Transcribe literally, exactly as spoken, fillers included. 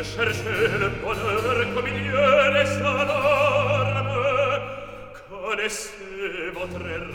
chercher le bonheur comme il y a des alarmes. Connaissez votre